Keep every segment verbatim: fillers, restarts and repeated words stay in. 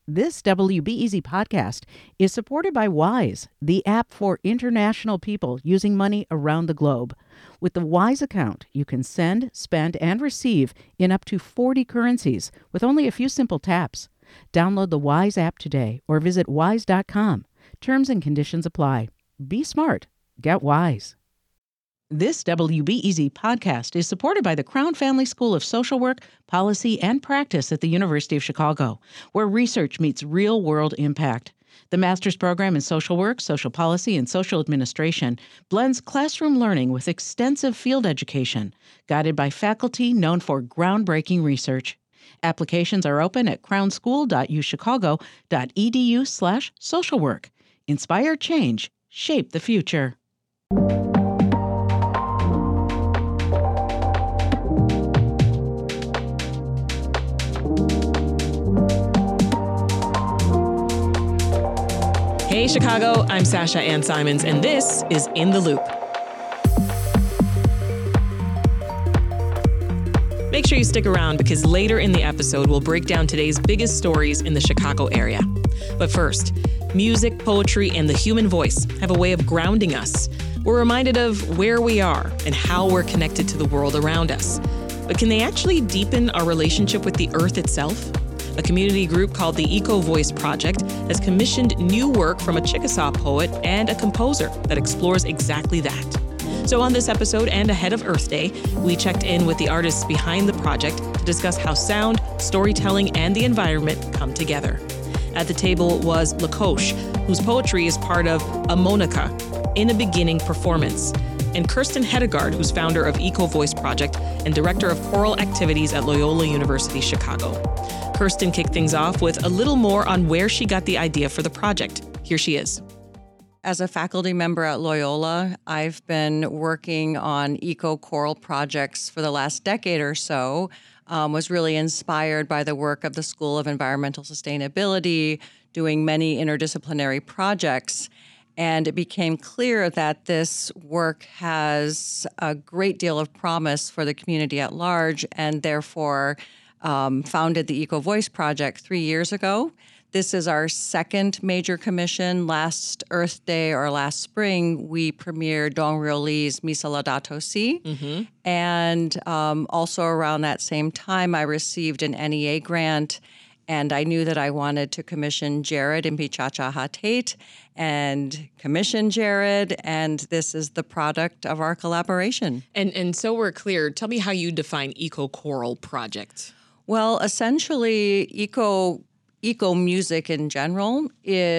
This W B E Z podcast is supported by Wise, the app for international people using money around the globe. With the Wise account, you can send, spend, and receive in up to forty currencies with only a few simple taps. Download the Wise app today or visit wise dot com. Terms and conditions apply. Be smart. Get Wise. This W B E Z podcast is supported by the Crown Family School of Social Work, Policy, and Practice at the University of Chicago, where research meets real-world impact. The master's program in social work, social policy, and social administration blends classroom learning with extensive field education, guided by faculty known for groundbreaking research. Applications are open at crownschool dot u chicago dot e d u slash social work. Inspire change. Shape the future. Hey Chicago, I'm Sasha Ann Simons, and this is In the Loop. Make sure you stick around because later in the episode, we'll break down today's biggest stories in the Chicago area. But first, music, poetry, and the human voice have a way of grounding us. We're reminded of where we are and how we're connected to the world around us. But can they actually deepen our relationship with the earth itself? A community group called the Eco Voice Project has commissioned new work from a Chickasaw poet and a composer that explores exactly that. So on this episode and ahead of Earth Day, we checked in with the artists behind the project to discuss how sound, storytelling, and the environment come together. At the table was Lakosh, whose poetry is part of A Monica, In a Beginning Performance, and Kirsten Hedegaard, who's founder of Eco Voice Project and director of choral activities at Loyola University Chicago. Kirsten kicked things off with a little more on where she got the idea for the project. Here she is. As a faculty member at Loyola, I've been working on eco-choral projects for the last decade or so, um, was really inspired by the work of the School of Environmental Sustainability, doing many interdisciplinary projects. And it became clear that this work has a great deal of promise for the community at large, and therefore um, founded the Eco Voice Project three years ago. This is our second major commission. Last Earth Day or last spring, we premiered Dong Ryo Lee's Misa Laudato Si. Mm-hmm. And um, also around that same time, I received an N E A grant, and I knew that I wanted to commission Jared Impichacha Hatate and commission Jared, and this is the product of our collaboration. And and so we're clear, tell me how you define eco-choral project. Well, essentially, eco eco music in general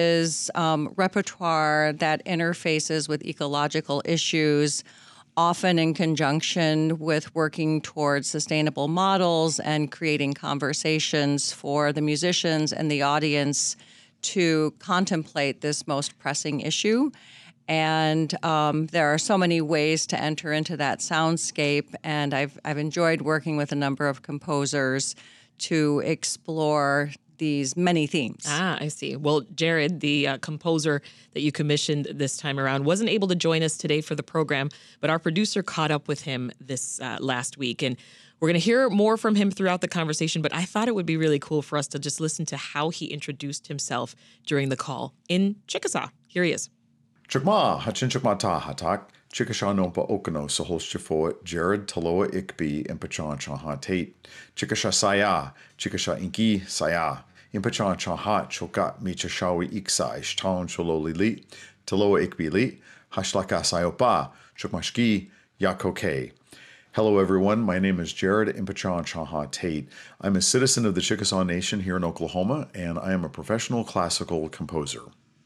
is um, repertoire that interfaces with ecological issues, often in conjunction with working towards sustainable models and creating conversations for the musicians and the audience to contemplate this most pressing issue. And um, there are so many ways to enter into that soundscape, and I've I've enjoyed working with a number of composers to explore these many themes. Ah, I see. Well, Jared, the uh, composer that you commissioned this time around, wasn't able to join us today for the program, but our producer caught up with him this uh, last week, and we're going to hear more from him throughout the conversation, but I thought it would be really cool for us to just listen to how he introduced himself during the call in Chickasaw. Here he is. Chukma, hachin chukma ta hatak, Chickashaw nompa okano sahol shifoet, Jared Taloa Ikbi, and Pachan Chaha Tate, Chickasha Saya, Chickasha Inki Saya, Impachan Chahat Chokat Michashawi Iksai, Shtown Chololi Li, Taloa Ikbi Li, Hashlaka Sayopa, Chukmashki, Yakoke. Hello, everyone. My name is Jared Impachan Chaha Tate. I'm a citizen of the Chickasaw Nation here in Oklahoma, and I am a professional classical composer.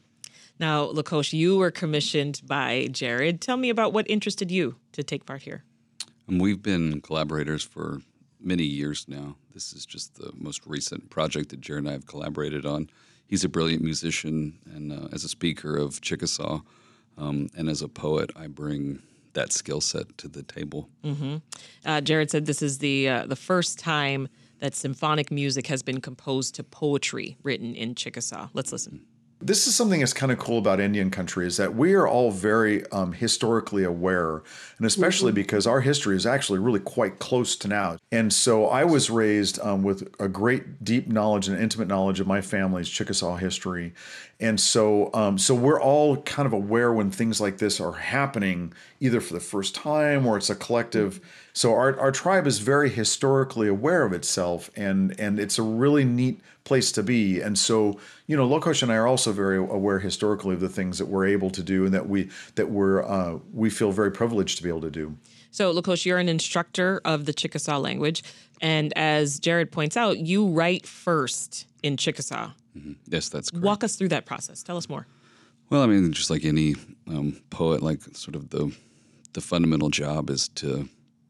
Now, Lakosh, you were commissioned by Jared. Tell me about what interested you to take part here. Um, we've been collaborators for many years now. This is just the most recent project that Jared and I have collaborated on. He's a brilliant musician, and uh, as a speaker of Chickasaw um, and as a poet, I bring that skill set to the table. Mm-hmm. Uh, Jared said this is the uh, the first time that symphonic music has been composed to poetry written in Chickasaw. Let's listen. This is something that's kind of cool about Indian country is that we are all very um, historically aware, and especially mm-hmm. because our history is actually really quite close to now. And so I was raised um, with a great deep knowledge and intimate knowledge of my family's Chickasaw history. And so um, so we're all kind of aware when things like this are happening, either for the first time or it's a collective. So our, our tribe is very historically aware of itself, and, and it's a really neat place to be. And so, you know, Lokosh and I are also very aware historically of the things that we're able to do and that we that we're uh, we feel very privileged to be able to do. So, Lokosh, you're an instructor of the Chickasaw language, and as Jared points out, you write first in Chickasaw. Mm-hmm. Yes, that's correct. Walk us through that process. Tell us more. Well, I mean, just like any um, poet, like sort of the the fundamental job is to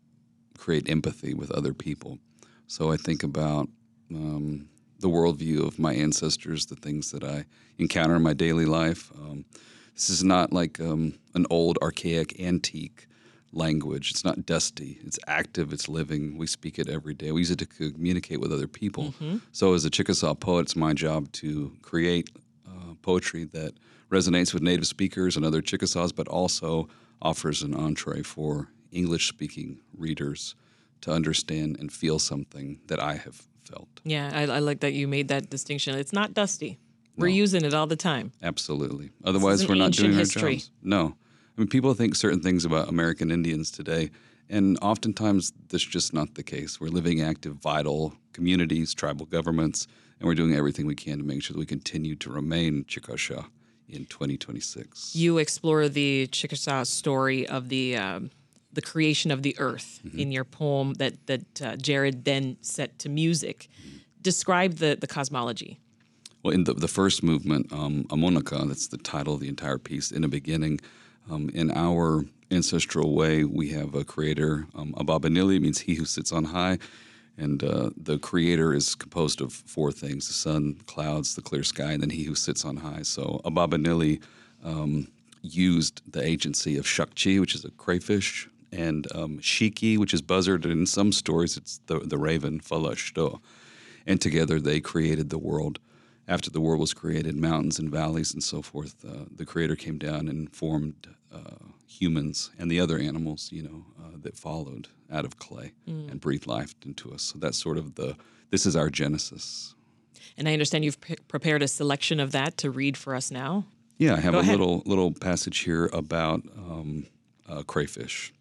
create empathy with other people. So I think about um, the worldview of my ancestors, the things that I encounter in my daily life. Um, this is not like um, an old, archaic, antique language. It's not dusty. It's active. It's living. We speak it every day. We use it to communicate with other people. Mm-hmm. So as a Chickasaw poet, it's my job to create uh, poetry that resonates with native speakers and other Chickasaws, but also offers an entree for English-speaking readers to understand and feel something that I have felt. Yeah, I, I like that you made that distinction. It's not dusty. We're no. using it all the time. Absolutely. Otherwise, we're not doing history. our jobs. No. I mean, people think certain things about American Indians today, and oftentimes that's just not the case. We're living active, vital communities, tribal governments, and we're doing everything we can to make sure that we continue to remain Chickasha in twenty twenty-six. You explore the Chickasaw story of the um, the creation of the earth mm-hmm. in your poem that that uh, Jared then set to music. Mm-hmm. Describe the, the cosmology. Well, in the, the first movement, um, Amonaka, that's the title of the entire piece, in the beginning, um, in our ancestral way, we have a creator. Um, Ababanili means he who sits on high. And uh, the creator is composed of four things: the sun, clouds, the clear sky, and then he who sits on high. So Ababanili um, used the agency of Shakchi, which is a crayfish, and um, Shiki, which is buzzard, and in some stories it's the, the raven, Falashto. And together they created the world. After the world was created, mountains and valleys and so forth, uh, the creator came down and formed uh, humans and the other animals, you know, uh, that followed out of clay mm. and breathed life into us. So that's sort of the, this is our genesis. And I understand you've pre- prepared a selection of that to read for us now? Yeah, I have Go a ahead. little little passage here about um, uh, crayfish.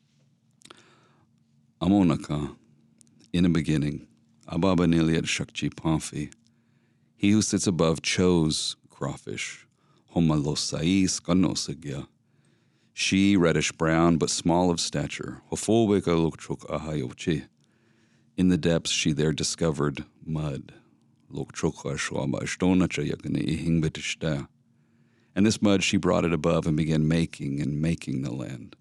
Amonaka, in the beginning, Ababanili Shakchi Panfi. He who sits above chose crawfish. Homalosai skanosagya. She reddish-brown, but small of stature. In the depths she there discovered mud. And this mud she brought it above and began making and making the land.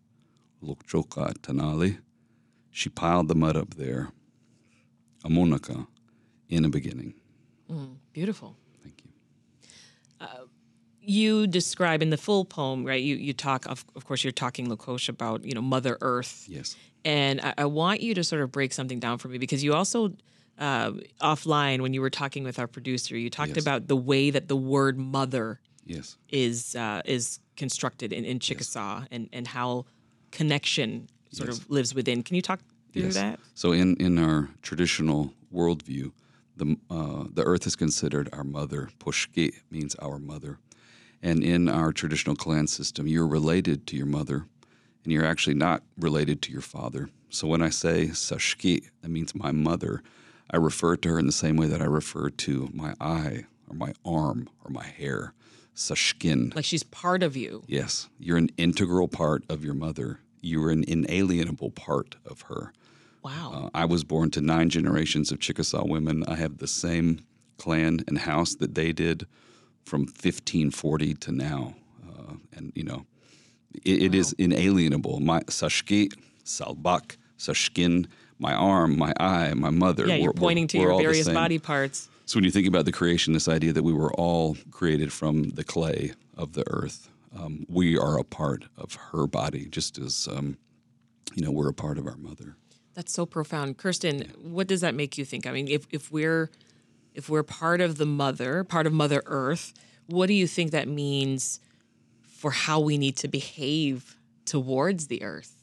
She piled the mud up there. Amonaka, in a beginning. Mm, beautiful. Thank you. Uh, you describe in the full poem, right? You you talk, of, of course, you're talking, Lokosh, about, you know, Mother Earth. Yes. And I, I want you to sort of break something down for me, because you also, uh, offline, when you were talking with our producer, you talked yes. about the way that the word mother yes. is uh, is constructed in, in Chickasaw yes. and, and how connection sort yes. of lives within. Can you talk through yes. that? So in, in our traditional worldview, the uh, the earth is considered our mother. Pushki means our mother. And in our traditional clan system, you're related to your mother, and you're actually not related to your father. So when I say Sashki, that means my mother, I refer to her in the same way that I refer to my eye or my arm or my hair. Sashkin. Like she's part of you. Yes. You're an integral part of your mother. You're an inalienable part of her. Wow. Uh, I was born to nine generations of Chickasaw women. I have the same clan and house that they did from fifteen forty to now. Uh, and, you know, it, it wow. is inalienable. My Sashki, Salbak, Sashkin, my arm, my eye, my mother. Yeah, you're we're, pointing we're, to we're your various body parts. So when you think about the creation, this idea that we were all created from the clay of the earth, um, we are a part of her body, just as, um, you know, we're a part of our mother. That's so profound. Kirsten, yeah. What does that make you think? I mean, if, if we're if we're part of the mother, part of Mother Earth, what do you think that means for how we need to behave towards the earth?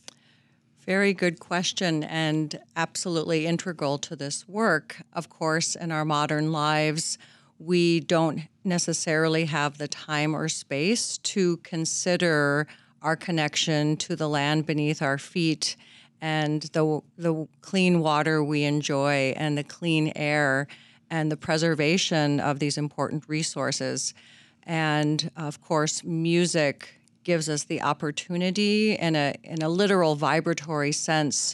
Very good question, and absolutely integral to this work. Of course, in our modern lives, we don't necessarily have the time or space to consider our connection to the land beneath our feet and the the clean water we enjoy and the clean air and the preservation of these important resources. And of course, music gives us the opportunity in a in a literal vibratory sense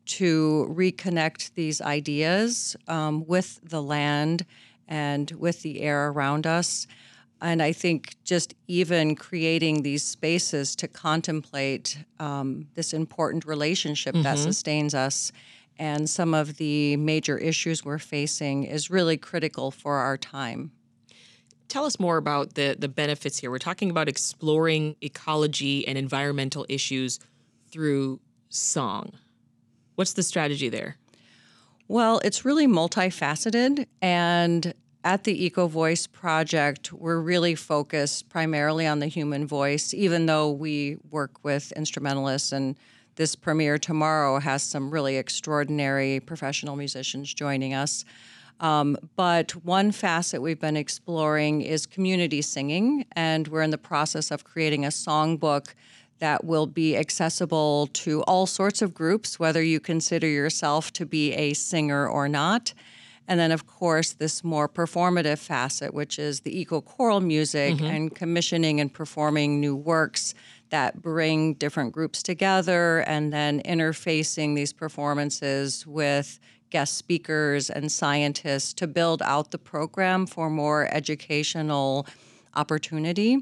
to reconnect these ideas um, with the land and with the air around us. And I think just even creating these spaces to contemplate um, this important relationship mm-hmm. that sustains us and some of the major issues we're facing is really critical for our time. Tell us more about the, the benefits here. We're talking about exploring ecology and environmental issues through song. What's the strategy there? Well, it's really multifaceted, and at the Eco Voice Project, we're really focused primarily on the human voice, even though we work with instrumentalists, and this premiere tomorrow has some really extraordinary professional musicians joining us. Um, but one facet we've been exploring is community singing, and we're in the process of creating a songbook that will be accessible to all sorts of groups, whether you consider yourself to be a singer or not. And then, of course, this more performative facet, which is the eco-choral music mm-hmm. and commissioning and performing new works that bring different groups together and then interfacing these performances with guest speakers and scientists to build out the program for more educational opportunity.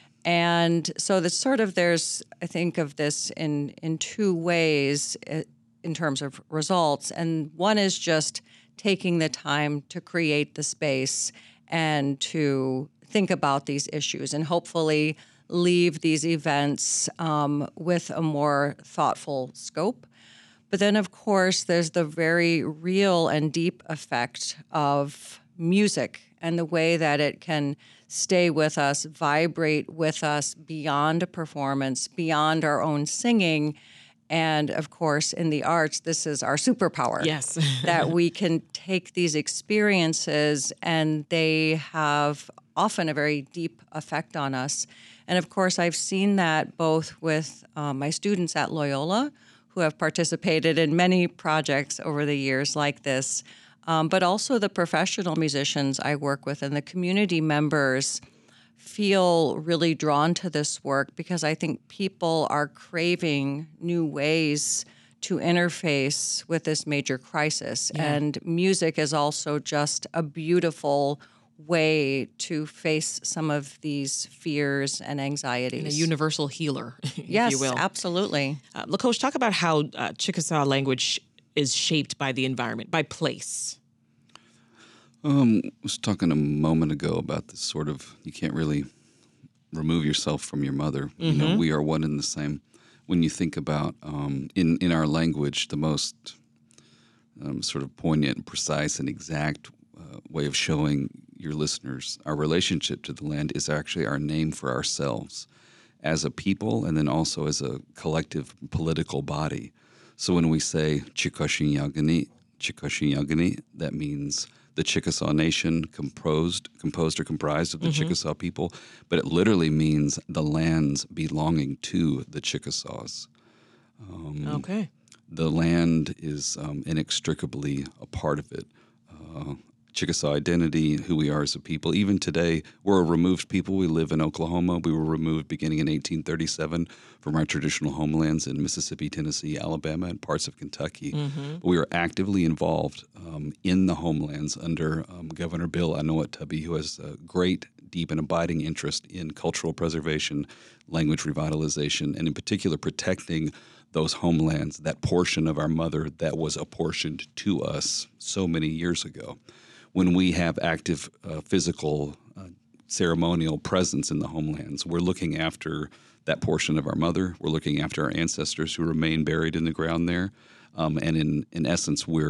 And so the sort of there's, I think of this in, in two ways in terms of results. And one is just taking the time to create the space and to think about these issues and hopefully leave these events um, with a more thoughtful scope. But then, of course, there's the very real and deep effect of music and the way that it can stay with us, vibrate with us beyond a performance, beyond our own singing. And of course, in the arts, this is our superpower. Yes. That we can take these experiences and they have often a very deep effect on us. And of course, I've seen that both with uh, my students at Loyola, who have participated in many projects over the years like this, um, but also the professional musicians I work with and the community members feel really drawn to this work because I think people are craving new ways to interface with this major crisis. Yeah. And music is also just a beautiful way to face some of these fears and anxieties. And a universal healer, if yes, you will. Yes, absolutely. Uh, Lakosh, talk about how uh, Chickasaw language is shaped by the environment, by place. Um, I was talking a moment ago about this sort of, you can't really remove yourself from your mother. Mm-hmm. You know, we are one and the same. When you think about, um, in, in our language, the most um, sort of poignant and precise and exact uh, way of showing your listeners our relationship to the land is actually our name for ourselves as a people and then also as a collective political body. So when we say Chickasha-Yagani, Chickasha-Yagani, that means the Chickasaw Nation composed, composed or comprised of the mm-hmm. Chickasaw people, but it literally means the lands belonging to the Chickasaws. Um, okay. The land is um, inextricably a part of it. Uh, Chickasaw identity, who we are as a people. Even today, we're a removed people. We live in Oklahoma. We were removed beginning in eighteen thirty-seven from our traditional homelands in Mississippi, Tennessee, Alabama, and parts of Kentucky. Mm-hmm. But we are actively involved um, in the homelands under um, Governor Bill Anoat-Tubby, who has a great, deep, and abiding interest in cultural preservation, language revitalization, and in particular protecting those homelands, that portion of our mother that was apportioned to us so many years ago. When we have active uh, physical, uh, ceremonial presence in the homelands, we're looking after that portion of our mother. We're looking after our ancestors who remain buried in the ground there. Um, and in, in essence, we're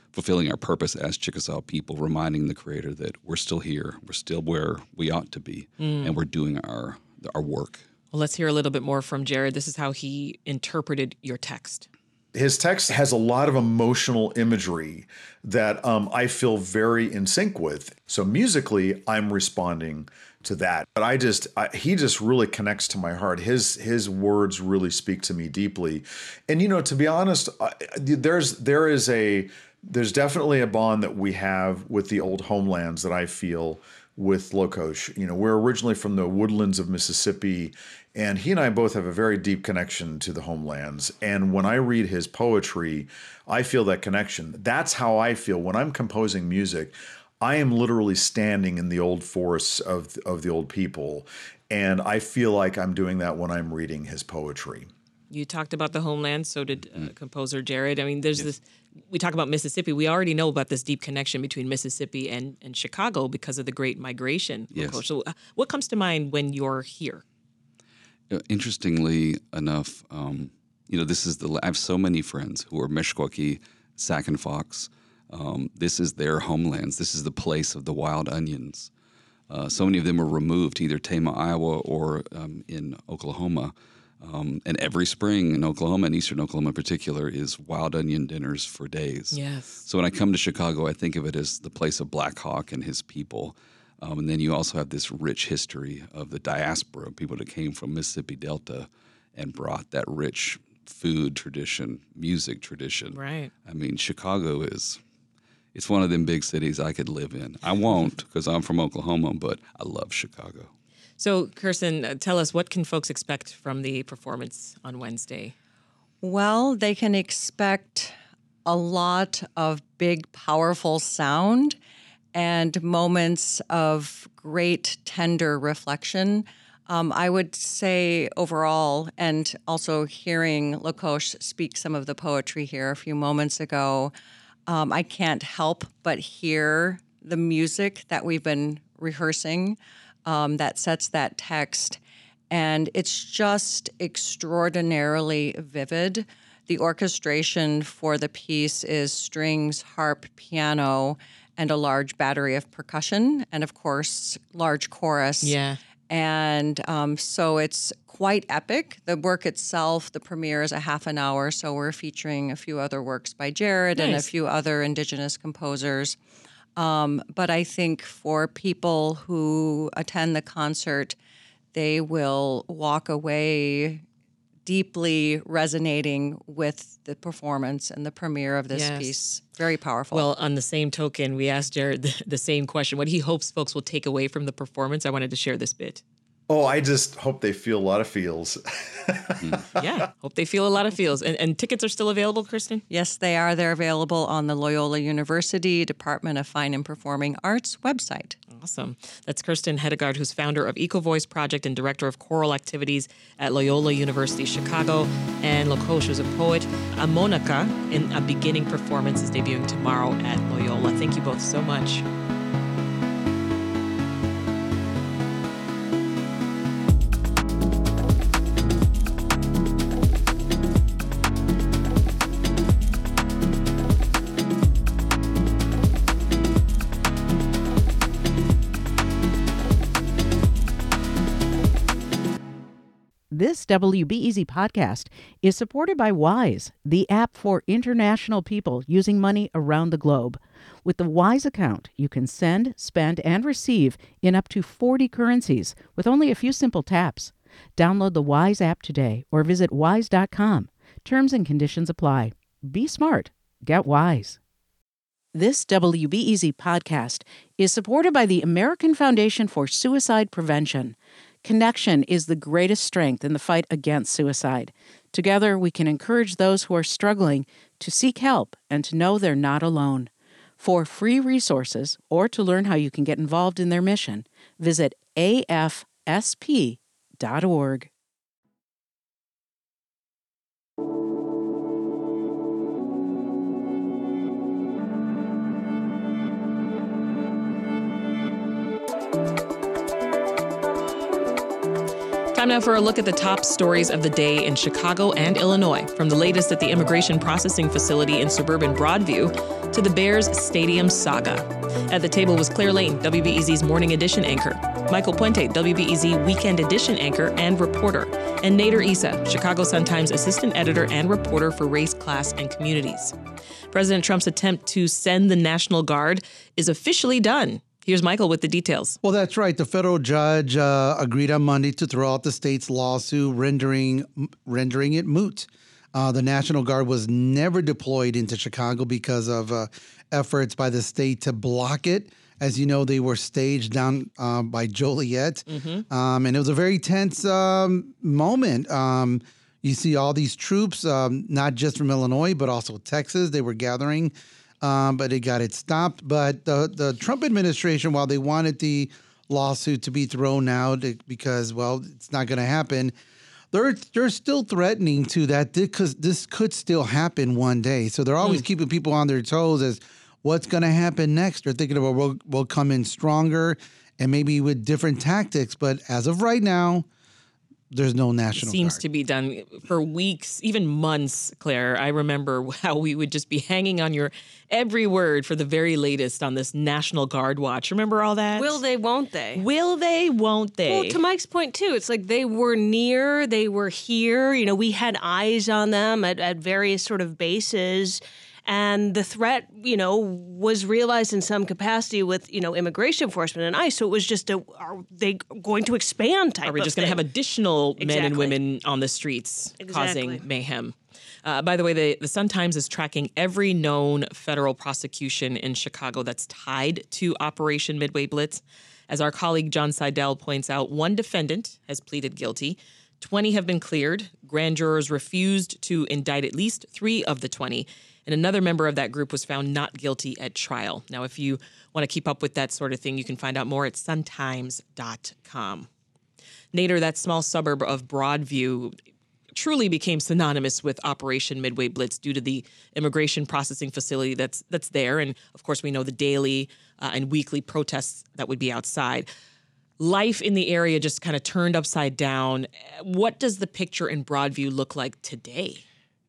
fulfilling our purpose as Chickasaw people, reminding the Creator that we're still here, we're still where we ought to be, mm. and we're doing our our work. Well, let's hear a little bit more from Jared. This is how he interpreted your text. His text has a lot of emotional imagery that um, I feel very in sync with. So musically, I'm responding to that. But I just, I, he just really connects to my heart. His his words really speak to me deeply. And, you know, to be honest, I, there's there is a, there's definitely a bond that we have with the old homelands that I feel with Lokosh. You know, we're originally from the woodlands of Mississippi, and he and I both have a very deep connection to the homelands. And when I read his poetry, I feel that connection. That's how I feel when I'm composing music. I am literally standing in the old forests of of the old people, and I feel like I'm doing that when I'm reading his poetry. You talked about the homeland, so did uh, composer Jared. I mean, there's yes. this, we talk about Mississippi. We already know about this deep connection between Mississippi and, and Chicago because of the Great Migration. Yes. So uh, what comes to mind when you're here? Uh, interestingly enough, um, you know, this is the, I have so many friends who are Meskwaki, Sac and Fox. Um, this is their homelands. This is the place of the wild onions. Uh, so many of them were removed to either Tama, Iowa, or um, in Oklahoma. Um, and every spring in Oklahoma, and eastern Oklahoma in particular, is wild onion dinners for days. Yes. So when I come to Chicago, I think of it as the place of Black Hawk and his people. Um, and then you also have this rich history of the diaspora, people that came from Mississippi Delta and brought that rich food tradition, music tradition. Right. I mean, Chicago is, it's one of them big cities I could live in. I won't because I'm from Oklahoma, but I love Chicago. So, Kirsten, uh, tell us, what can folks expect from the performance on Wednesday? Well, they can expect a lot of big, powerful sound and moments of great, tender reflection. Um, I would say overall, and also hearing Lokosh speak some of the poetry here a few moments ago, um, I can't help but hear the music that we've been rehearsing Um, that sets that text, and it's just extraordinarily vivid. The orchestration for the piece is strings, harp, piano, and a large battery of percussion, and of course, large chorus. Yeah. And um, so it's quite epic. The work itself, the premiere is a half an hour, so we're featuring a few other works by Jared Nice. and a few other Indigenous composers. Um, but I think for people who attend the concert, they will walk away deeply resonating with the performance and the premiere of this Yes. piece. Very powerful. Well, on the same token, we asked Jared the, the same question. What he hopes folks will take away from the performance. I wanted to share this bit. Oh, I just hope they feel a lot of feels. Yeah, hope they feel a lot of feels. And, and tickets are still available, Kirsten? Yes, they are. They're available on the Loyola University Department of Fine and Performing Arts website. Awesome. That's Kirsten Hedegaard, who's founder of EcoVoice Project and director of choral activities at Loyola University Chicago. And Lokosh, who's a poet. Amonaka, in a beginning performance, is debuting tomorrow at Loyola. Thank you both so much. This W B E Z podcast is supported by Wise, the app for international people using money around the globe. With the Wise account, you can send, spend, and receive in up to forty currencies with only a few simple taps. Download the Wise app today or visit wise dot com. Terms and conditions apply. Be smart. Get Wise. This W B E Z podcast is supported by the American Foundation for Suicide Prevention. Connection is the greatest strength in the fight against suicide. Together, we can encourage those who are struggling to seek help and to know they're not alone. For free resources or to learn how you can get involved in their mission, visit A F S P dot org. Time now for a look at the top stories of the day in Chicago and Illinois. From the latest at the Immigration Processing Facility in suburban Broadview to the Bears Stadium saga. At the table was Claire Lane, W B E Z's Morning Edition anchor, Michael Puente, W B E Z Weekend Edition anchor and reporter, and Nader Issa, Chicago Sun-Times assistant editor and reporter for race, class, and communities. President Trump's attempt to send the National Guard is officially done. Here's Michael with the details. Well, that's right. The federal judge uh, agreed on Monday to throw out the state's lawsuit, rendering rendering it moot. Uh, the National Guard was never deployed into Chicago because of uh, efforts by the state to block it. As you know, they were staged down uh, by Joliet, mm-hmm. um, and it was a very tense um, moment. Um, you see all these troops, um, not just from Illinois, but also Texas. They were gathering. Um, but it got it stopped. But the, the Trump administration, while they wanted the lawsuit to be thrown out because, well, it's not going to happen, they're they're still threatening to that because this could still happen one day. So they're always mm. keeping people on their toes as what's going to happen next. They're thinking about we'll, we'll come in stronger and maybe with different tactics. But as of right now, there's no National Seems Guard. to be done for weeks, even months, Claire. I remember how we would just be hanging on your every word for the very latest on this National Guard watch. Remember all that? Will they, won't they? Will they, won't they? Well, to Mike's point, too, it's like they were near, they were here. You know, we had eyes on them at, at various sort of bases. And the threat, you know, was realized in some capacity with, you know, immigration enforcement and ICE. So it was just a, are they going to expand type of Are we just going to have additional exactly. men and women on the streets exactly. causing mayhem? Uh, by the way, the, the Sun-Times is tracking every known federal prosecution in Chicago that's tied to Operation Midway Blitz. As our colleague John Seidel points out, one defendant has pleaded guilty. twenty have been cleared. Grand jurors refused to indict at least three of the twenty. And another member of that group was found not guilty at trial. Now, if you want to keep up with that sort of thing, you can find out more at sun times dot com. Nader, that small suburb of Broadview, truly became synonymous with Operation Midway Blitz due to the immigration processing facility that's that's there. And, of course, we know the daily uh, and weekly protests that would be outside. Life in the area just kind of turned upside down. What does the picture in Broadview look like today?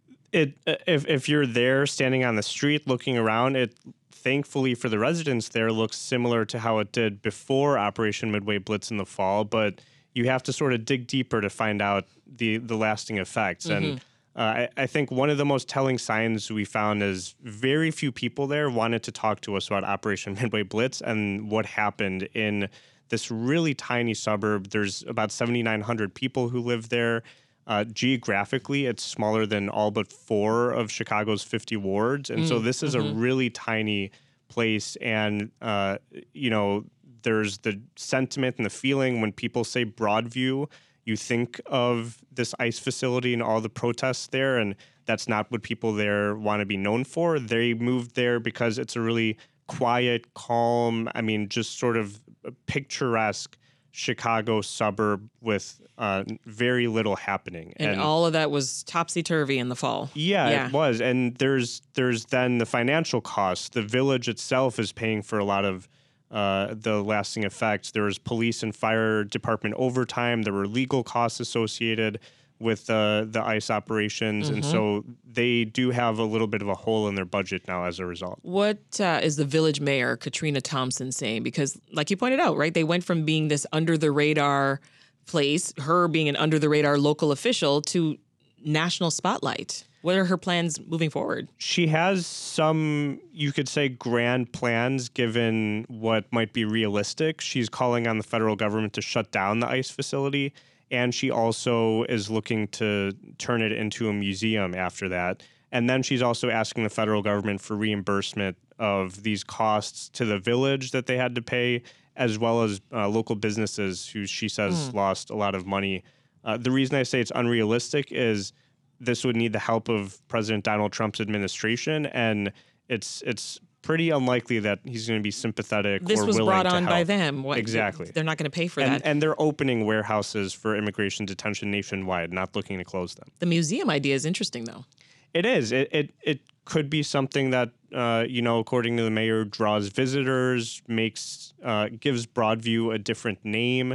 It if if you're there standing on the street looking around, it thankfully for the residents there looks similar to how it did before Operation Midway Blitz in the fall, but you have to sort of dig deeper to find out the the lasting effects. Mm-hmm. And uh, I, I think one of the most telling signs we found is very few people there wanted to talk to us about Operation Midway Blitz and what happened in this really tiny suburb. There's about seventy-nine hundred people who live there. Uh, geographically, it's smaller than all but four of Chicago's fifty wards. And mm, so this is mm-hmm. a really tiny place. And, uh, you know, there's the sentiment and the feeling when people say Broadview, you think of this ICE facility and all the protests there. And that's not what people there want to be known for. They moved there because it's a really quiet, calm, I mean, just sort of picturesque Chicago suburb with uh, very little happening. And, and all of that was topsy-turvy in the fall. Yeah, yeah, it was. And there's there's then the financial costs. The village itself is paying for a lot of uh, the lasting effects. There was police and fire department overtime. There were legal costs associated with uh, the ICE operations. Mm-hmm. And so they do have a little bit of a hole in their budget now as a result. What uh, is the village mayor, Katrina Thompson, saying? Because like you pointed out, right, they went from being this under-the-radar place, her being an under-the-radar local official, to national spotlight. What are her plans moving forward? She has some, you could say, grand plans given what might be realistic. She's calling on the federal government to shut down the ICE facility. And she also is looking to turn it into a museum after that. And then she's also asking the federal government for reimbursement of these costs to the village that they had to pay, as well as uh, local businesses who she says mm. lost a lot of money. Uh, the reason I say it's unrealistic is this would need the help of President Donald Trump's administration, and it's it's pretty unlikely that he's going to be sympathetic this or was willing brought to on help. by them. What, exactly. They're not going to pay for and, that. And they're opening warehouses for immigration detention nationwide, not looking to close them. The museum idea is interesting, though. It is. It it, it could be something that, uh, you know, according to the mayor, draws visitors, makes uh, gives Broadview a different name.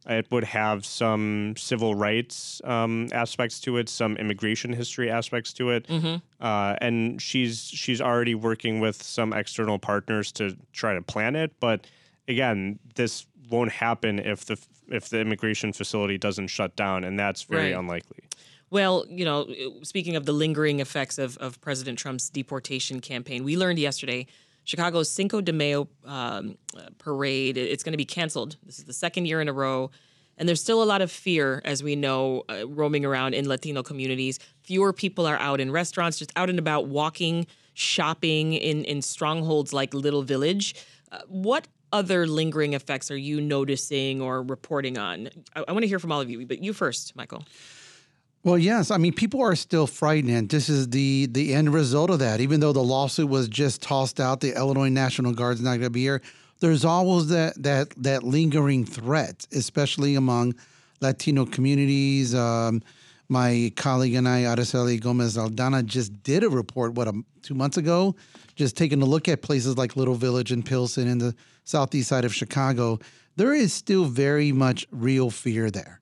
It would have some civil rights um, aspects to it, some immigration history aspects to it, Mm-hmm. uh, and she's she's already working with some external partners to try to plan it. But again, this won't happen if the if the immigration facility doesn't shut down, and that's very Right. unlikely. Well, you know, speaking of the lingering effects of, of President Trump's deportation campaign, we learned yesterday Chicago's Cinco de Mayo um, uh, parade, it's going to be canceled. This is the second year in a row. And there's still a lot of fear, as we know, uh, roaming around in Latino communities. Fewer people are out in restaurants, just out and about, walking, shopping in, in strongholds like Little Village. Uh, what other lingering effects are you noticing or reporting on? I, I want to hear from all of you, but you first, Michael. Well, yes. I mean, people are still frightened, and this is the the end result of that. Even though the lawsuit was just tossed out, the Illinois National Guard's not going to be here. There's always that that that lingering threat, especially among Latino communities. Um, my colleague and I, Araceli Gomez Aldana, just did a report, what, um, two months ago, just taking a look at places like Little Village and Pilsen in the southeast side of Chicago. There is still very much real fear there.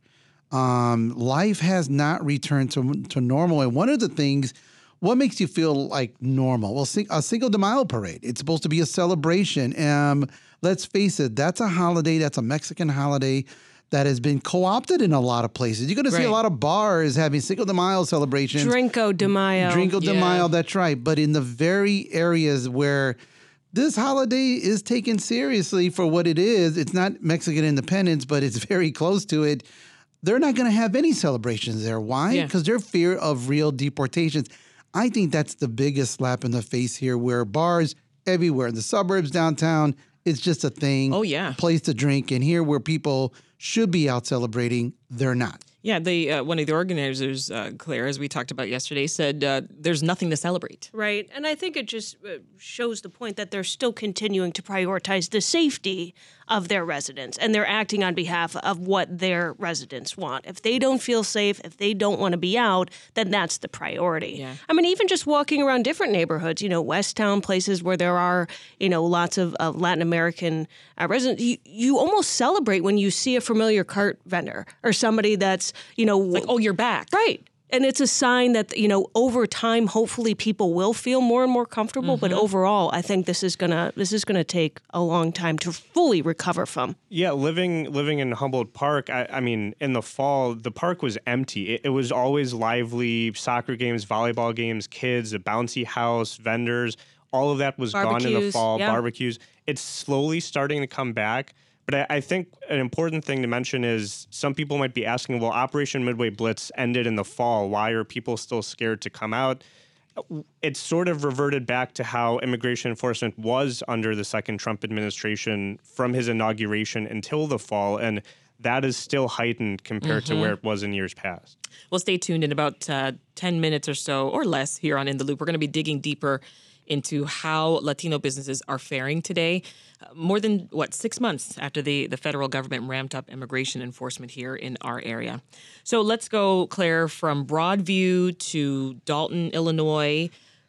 Um, life has not returned to, to normal. And one of the things, what makes you feel like normal? Well, a Cinco de Mayo parade. It's supposed to be a celebration. Um, let's face it, that's a holiday. That's a Mexican holiday that has been co-opted in a lot of places. You're going to see Right. a lot of bars having Cinco de Mayo celebrations. Drinko de Mayo. Drinko de Yeah. Mayo, that's right. But in the very areas where this holiday is taken seriously for what it is, it's not Mexican independence, but it's very close to it. They're not going to have any celebrations there. Why? Yeah. Because they're fear of real deportations. I think that's the biggest slap in the face here, where bars everywhere in the suburbs, downtown, it's just a thing. Oh, yeah. Place to drink. And here where people should be out celebrating, they're not. Yeah, they uh, one of the organizers, uh, Claire, as we talked about yesterday, said uh, there's nothing to celebrate. Right. And I think it just uh, shows the point that they're still continuing to prioritize the safety of their residents, and they're acting on behalf of what their residents want. If they don't feel safe, if they don't want to be out, then that's the priority. Yeah. I mean, even just walking around different neighborhoods, you know, Westtown, places where there are, you know, lots of uh, Latin American uh, residents, you, you almost celebrate when you see a familiar cart vendor or somebody that's, you know, Like, oh, you're back. right. And it's a sign that, you know, over time, hopefully people will feel more and more comfortable. But overall, I think this is gonna this is gonna take a long time to fully recover from. Yeah, living living in Humboldt Park, I, I mean, in the fall, the park was empty. It, it was always lively, soccer games, volleyball games, kids, a bouncy house, vendors. All of that was gone in the Barbecues, fall, yeah. barbecues. It's slowly starting to come back. But I, I think an important thing to mention is some people might be asking, well, Operation Midway Blitz ended in the fall. Why are people still scared to come out? It's sort of reverted back to how immigration enforcement was under the second Trump administration from his inauguration until the fall. And that is still heightened compared to where it was in years past. Well, stay tuned. In about uh, ten minutes or so, or less, here on In the Loop, we're going to be digging deeper into how Latino businesses are faring today, uh, more than, what, six months after the, the federal government ramped up immigration enforcement here in our area. So let's go, Claire, from Broadview to Dalton, Illinois,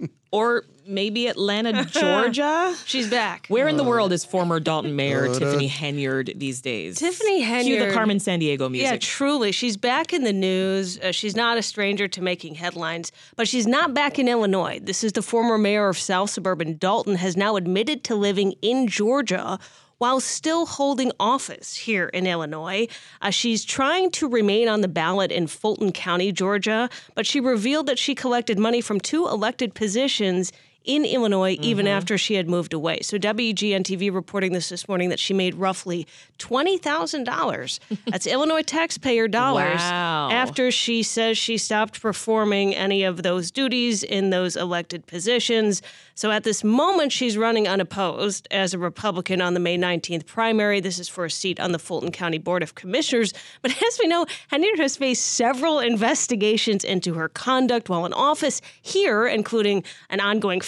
or maybe Atlanta, Georgia. She's back. Where in the world is former Dalton Mayor Tiffany Henyard these days? Tiffany Henyard. Cue the Carmen Sandiego music. Yeah, truly. She's back in the news. Uh, she's not a stranger to making headlines, but she's not back in Illinois. This is the former mayor of South Suburban Dalton, has now admitted to living in Georgia while still holding office here in Illinois. Uh, she's trying to remain on the ballot in Fulton County, Georgia, but she revealed that she collected money from two elected positions in Illinois, even Mm-hmm. after she had moved away. So W G N T V reporting this this morning that she made roughly twenty thousand dollars. That's Illinois taxpayer dollars. Wow. After she says she stopped performing any of those duties in those elected positions. So at this moment, she's running unopposed as a Republican on the May nineteenth primary. This is for a seat on the Fulton County Board of Commissioners. But as we know, Henyard has faced several investigations into her conduct while in office here, including an ongoing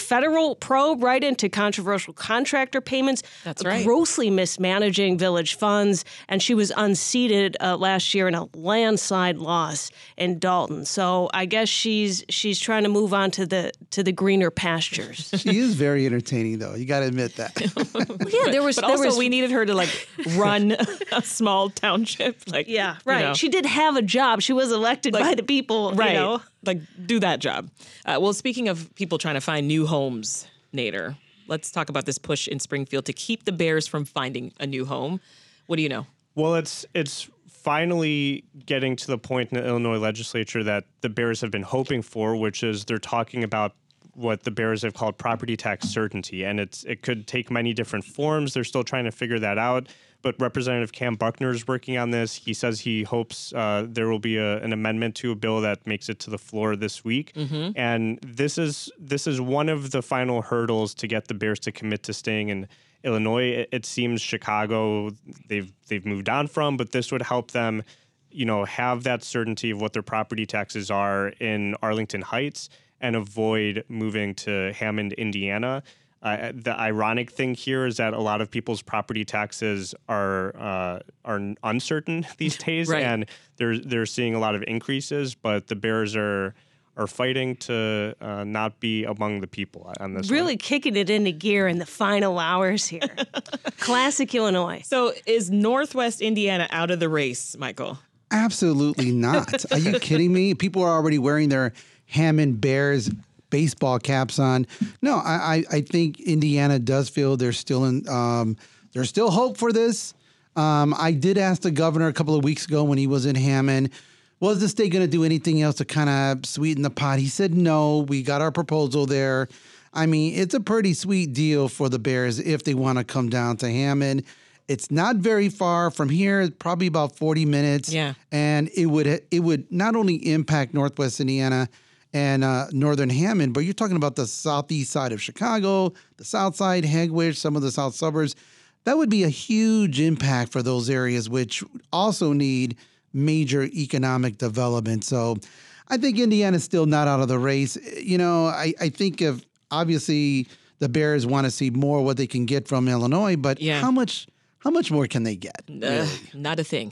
federal probe right into controversial contractor payments. That's right. Grossly mismanaging village funds. And she was unseated uh, last year in a landslide loss in Dalton. So I guess she's she's trying to move on to the to the greener pastures. She is very entertaining, though. You got to admit that. Yeah, there was. But there also, was, we needed her to like run a small township. Like, yeah, right. You know. She did have a job. She was elected Like, by the people. right. You know? Like, do that job. Uh, well, speaking of people trying to find new homes, Nader, let's talk about this push in Springfield to keep the Bears from finding a new home. What do you know? Well, it's it's finally getting to the point in the Illinois legislature that the Bears have been hoping for, which is they're talking about what the Bears have called property tax certainty. And it's it could take many different forms. They're still trying to figure that out. But Representative Cam Buckner is working on this. He says he hopes uh, there will be a, an amendment to a bill that makes it to the floor this week. Mm-hmm. And this is this is one of the final hurdles to get the Bears to commit to staying in Illinois. It, it seems Chicago they've they've moved on from, but this would help them, you know, have that certainty of what their property taxes are in Arlington Heights and avoid moving to Hammond, Indiana. Uh, the ironic thing here is that a lot of people's property taxes are uh, are uncertain these days, right. and they're they're seeing a lot of increases. But the Bears are are fighting to uh, not be among the people on this. Really one. kicking it into gear in the final hours here. Classic Illinois. So is Northwest Indiana out of the race, Michael? Absolutely not. Are you kidding me? People are already wearing their Hammond Bears baseball caps on. No, I, I, I think Indiana does feel there's still in, um, there's still hope for this. Um, I did ask the governor a couple of weeks ago when he was in Hammond, was the state going to do anything else to kind of sweeten the pot? He said, no, we got our proposal there. I mean, it's a pretty sweet deal for the Bears if they want to come down to Hammond. It's not very far from here. It's probably about forty minutes. Yeah. And it would, it would not only impact Northwest Indiana and uh, Northern Hammond, but you're talking about the southeast side of Chicago, the south side, Hegwisch, some of the south suburbs. That would be a huge impact for those areas, which also need major economic development. So I think Indiana's still not out of the race. You know, I, I think if obviously the Bears want to see more what they can get from Illinois, but yeah. how much how much more can they get? Really? Uh, not a thing.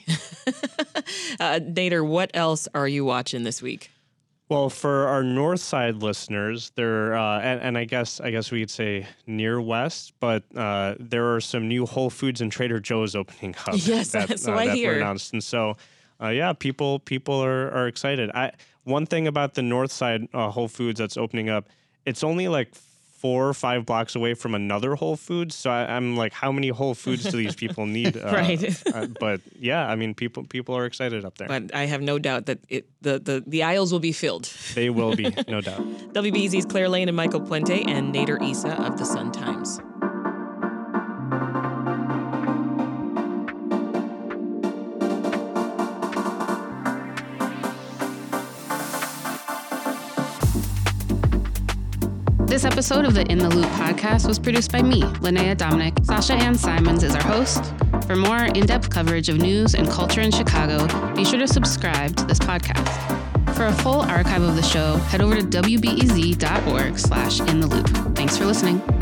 uh, Nader, what else are you watching this week? Well, for our north side listeners, there uh, and, and I guess I guess we could say near west, but uh, there are some new Whole Foods and Trader Joe's opening up. Yes, that, so uh, I that hear. were announced, and so uh, yeah, people people are, are excited. I one thing about the north side uh, Whole Foods that's opening up, it's only like four or five blocks away from another Whole Foods. So I, I'm like, how many Whole Foods do these people need? Uh, Right. uh, but yeah, I mean, people people are excited up there. But I have no doubt that it the, the, the aisles will be filled. They will be, no doubt. W B E Z's Claire Lane and Michael Puente and Nader Issa of the Sun-Times. This episode of the In the Loop podcast was produced by me, Linnea Dominic. Sasha Ann Simons is our host. For more in-depth coverage of news and culture in Chicago, be sure to subscribe to this podcast. For a full archive of the show, head over to W B E Z dot org slash in the loop. Thanks for listening.